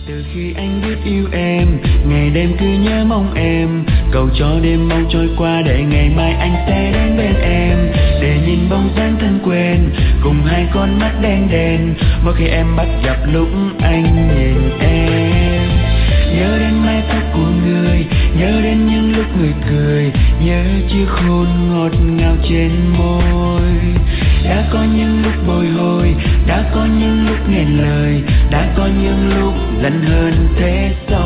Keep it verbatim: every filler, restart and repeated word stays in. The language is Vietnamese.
Từ khi anh biết yêu em, ngày đêm cứ nhớ mong em, cầu cho đêm mau trôi qua để ngày mai anh sẽ đến bên em, để nhìn bóng dáng thân quen cùng hai con mắt đen đen mỗi khi em bắt gặp lúc anh nhìn em. Nhớ đến mái tóc của người, nhớ đến những lúc người cười, nhớ chiếc hôn ngọt ngào trên môi. Đã có những lúc bồi hồi, đã có những lúc nghẹn lời, đã có những lúc giận hơn thế sao.